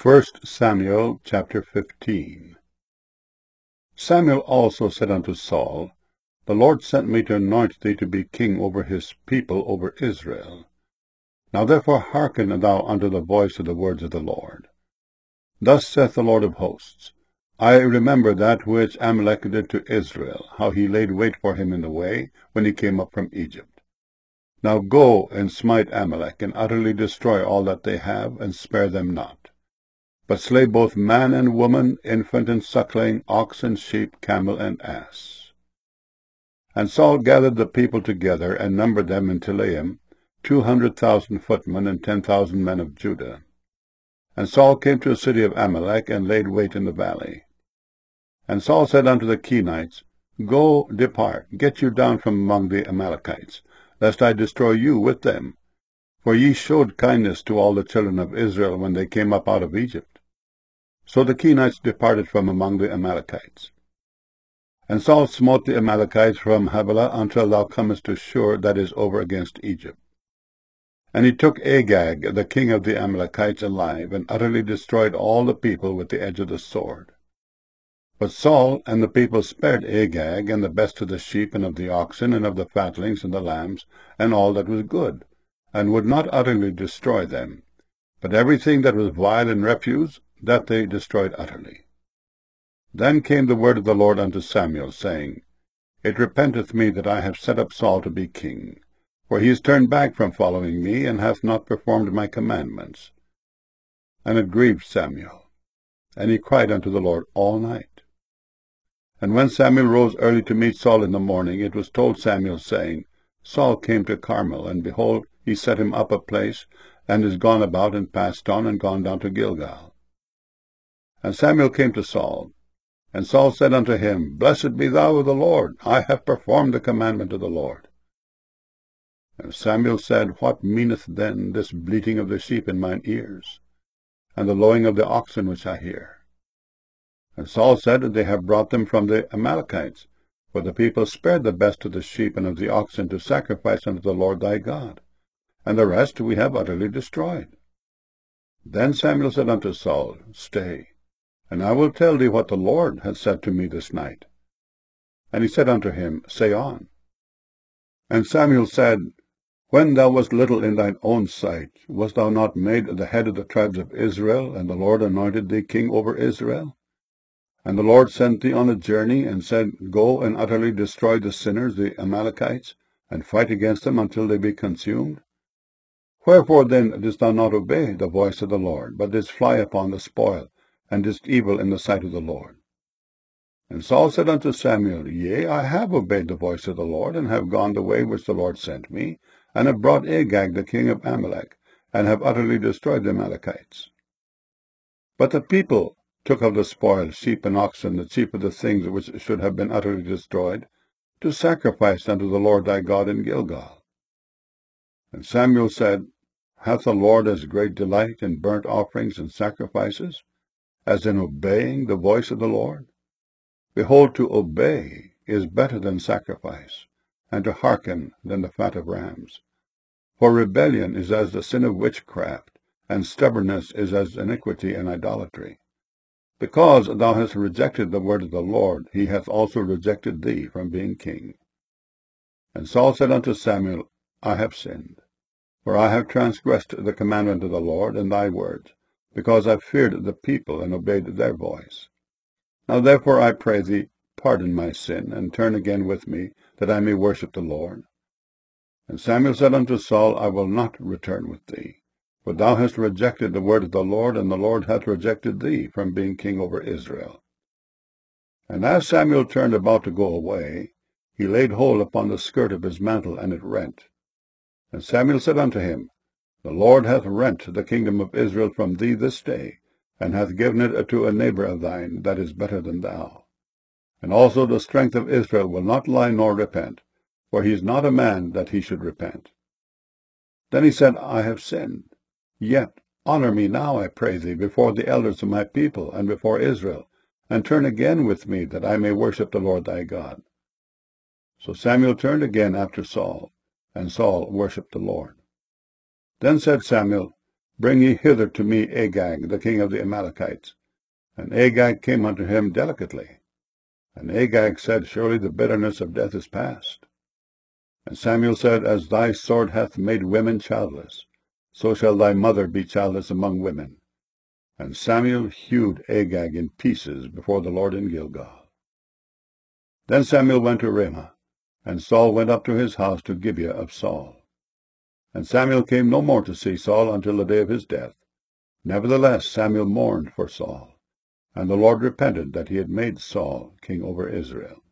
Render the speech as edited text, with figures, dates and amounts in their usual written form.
1 Samuel chapter 15. Samuel also said unto Saul, The Lord sent me to anoint thee to be king over his people, over Israel. Now therefore hearken thou unto the voice of the words of the Lord. Thus saith the Lord of hosts, I remember that which Amalek did to Israel, how he laid wait for him in the way, when he came up from Egypt. Now go and smite Amalek, and utterly destroy all that they have, and spare them not. But slay both man and woman, infant and suckling, ox and sheep, camel and ass. And Saul gathered the people together, and numbered them in Telaim, 200,000 footmen, and 10,000 men of Judah. And Saul came to the city of Amalek, and laid wait in the valley. And Saul said unto the Kenites, Go, depart, get you down from among the Amalekites, lest I destroy you with them. For ye showed kindness to all the children of Israel when they came up out of Egypt. So the Kenites departed from among the Amalekites. And Saul smote the Amalekites from Havilah until thou comest to Shur, that is over against Egypt. And he took Agag, the king of the Amalekites, alive, and utterly destroyed all the people with the edge of the sword. But Saul and the people spared Agag, and the best of the sheep, and of the oxen, and of the fatlings, and the lambs, and all that was good, and would not utterly destroy them. But everything that was vile and refuse, that they destroyed utterly. Then came the word of the Lord unto Samuel, saying, It repenteth me that I have set up Saul to be king, for he is turned back from following me, and hath not performed my commandments. And it grieved Samuel, and he cried unto the Lord all night. And when Samuel rose early to meet Saul in the morning, it was told Samuel, saying, Saul came to Carmel, and behold, he set him up a place, and is gone about, and passed on, and gone down to Gilgal. And Samuel came to Saul, and Saul said unto him, Blessed be thou of the Lord, I have performed the commandment of the Lord. And Samuel said, What meaneth then this bleating of the sheep in mine ears, and the lowing of the oxen which I hear? And Saul said, They have brought them from the Amalekites, for the people spared the best of the sheep and of the oxen to sacrifice unto the Lord thy God, and the rest we have utterly destroyed. Then Samuel said unto Saul, Stay, and I will tell thee what the Lord hath said to me this night. And he said unto him, Say on. And Samuel said, When thou wast little in thine own sight, wast thou not made the head of the tribes of Israel, and the Lord anointed thee king over Israel? And the Lord sent thee on a journey, and said, Go and utterly destroy the sinners, the Amalekites, and fight against them until they be consumed? Wherefore then didst thou not obey the voice of the Lord, but didst fly upon the spoil, and didst evil in the sight of the Lord? And Saul said unto Samuel, Yea, I have obeyed the voice of the Lord, and have gone the way which the Lord sent me, and have brought Agag the king of Amalek, and have utterly destroyed the Amalekites. But the people took of the spoil sheep and oxen, the chief of the things which should have been utterly destroyed, to sacrifice unto the Lord thy God in Gilgal. And Samuel said, Hath the Lord as great delight in burnt offerings and sacrifices, as in obeying the voice of the Lord? Behold, to obey is better than sacrifice, and to hearken than the fat of rams. For rebellion is as the sin of witchcraft, and stubbornness is as iniquity and idolatry. Because thou hast rejected the word of the Lord, he hath also rejected thee from being king. And Saul said unto Samuel, I have sinned, for I have transgressed the commandment of the Lord and thy words, because I feared the people and obeyed their voice. Now therefore I pray thee, pardon my sin, and turn again with me, that I may worship the Lord. And Samuel said unto Saul, I will not return with thee, for thou hast rejected the word of the Lord, and the Lord hath rejected thee from being king over Israel. And as Samuel turned about to go away, he laid hold upon the skirt of his mantle, and it rent. And Samuel said unto him, The Lord hath rent the kingdom of Israel from thee this day, and hath given it to a neighbor of thine that is better than thou. And also the strength of Israel will not lie nor repent, for he is not a man that he should repent. Then he said, I have sinned. Yet honor me now, I pray thee, before the elders of my people, and before Israel, and turn again with me, that I may worship the Lord thy God. So Samuel turned again after Saul, and Saul worshipped the Lord. Then said Samuel, Bring ye hither to me Agag, the king of the Amalekites. And Agag came unto him delicately. And Agag said, Surely the bitterness of death is past. And Samuel said, As thy sword hath made women childless, so shall thy mother be childless among women. And Samuel hewed Agag in pieces before the Lord in Gilgal. Then Samuel went to Ramah, and Saul went up to his house to Gibeah of Saul. And Samuel came no more to see Saul until the day of his death. Nevertheless Samuel mourned for Saul, and the Lord repented that he had made Saul king over Israel.